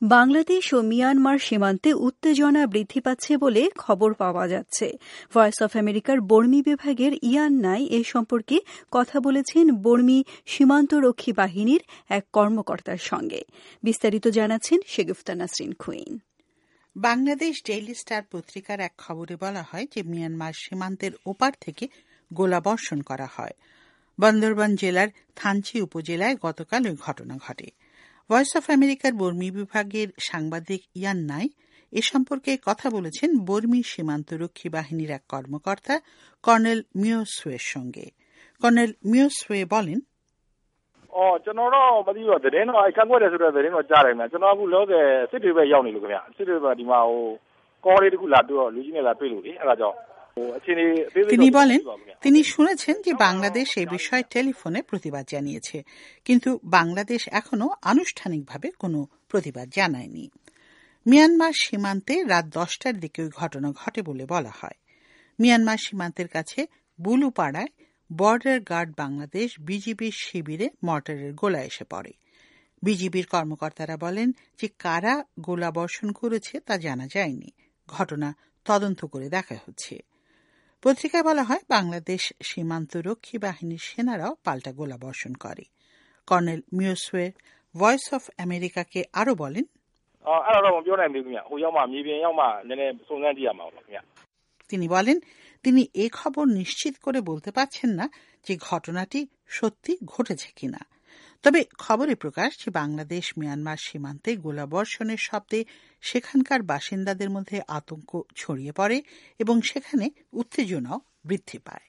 বাংলাদেশ ও Myanmar সীমান্তে উত্তেজনা বৃদ্ধি পাচ্ছে বলে খবর পাওয়া যাচ্ছে। ভয়েস অফ আমেরিকার বর্মী বিভাগের ইয়ান নাই এ সম্পর্কে কথা বলেছেন বর্মী সীমান্তরক্ষী বাহিনীর এক কর্মকর্তার সঙ্গে। বিস্তারিত জানাচ্ছেন শেগুফতা নাসরিন খুইন। বাংলাদেশ ডেইলি স্টার পত্রিকার এক খবরে বলা হয় যে মিয়ানমার সীমান্তের ওপার থেকে গোলাবর্ষণ করা হয়। বান্দরবান জেলার থানচি উপজেলায় গতকাল ওই ঘটনা ঘটে। ভয়েস অফ আমেরিকার বর্মী বিভাগের সাংবাদিক ইয়ান নাই এ সম্পর্কে কথা বলেছেন বর্মী সীমান্তরক্ষী বাহিনীর এক কর্মকর্তা কর্নেল মিওসওয়ের সঙ্গে। কর্নেল মিওসওয়ে বলেন, ကျွန်တော်တော့မသိဘူးသတင်းတော့ကန့်ကွက်တယ်ဆိုတဲ့သတင်းတော့ကြားတယ်ခင်ဗျကျွန်တော်အခုလောဆယ်စစ်တွေပဲရောက်နေလို့ခင်ဗျစစ်တွေပဲဒီမှာကောလေးတခုလာတွေ့တော့လူကြီးနဲ့လာတွေ့လို့လေအဲ့ဒါကြောင့် তিনি বলেন তিনি শুনেছেন যে বাংলাদেশ এই বিষয়ে টেলিফোনে প্রতিবাদ জানিয়েছে, কিন্তু বাংলাদেশ এখনো আনুষ্ঠানিকভাবে কোনো প্রতিবাদ জানায়নি। মিয়ানমার সীমান্তে রাত 10টার দিকে ওই ঘটনা ঘটে বলে বলা হয়। মিয়ানমার সীমান্তের কাছে বুলুপাড়ায় বর্ডার গার্ড বাংলাদেশ বিজিবির শিবিরে মর্টারের গোলা এসে পড়ে। বিজিবির কর্মকর্তারা বলেন যে কারা গোলাবর্ষণ করেছে তা জানা যায়নি, ঘটনা তদন্ত করে দেখা হচ্ছে। পত্রিকায় বলা হয় বাংলাদেশ সীমান্তরক্ষী বাহিনীর সেনারাও পাল্টা গোলাবর্ষণ করে। কর্নেল মিওসওয়ে ভয়েস অফ আমেরিকাকে আরো বলেন, তিনি বলেন তিনি এ খবর নিশ্চিত করে বলতে পারছেন না যে ঘটনাটি সত্যি ঘটেছে কিনা। তবে খবরে প্রকাশ যে বাংলাদেশ মিয়ানমার সীমান্তে গোলাবর্ষণের শব্দে সেখানকার বাসিন্দাদের মধ্যে আতঙ্ক ছড়িয়ে পড়ে এবং সেখানে উত্তেজনাও বৃদ্ধি পায়।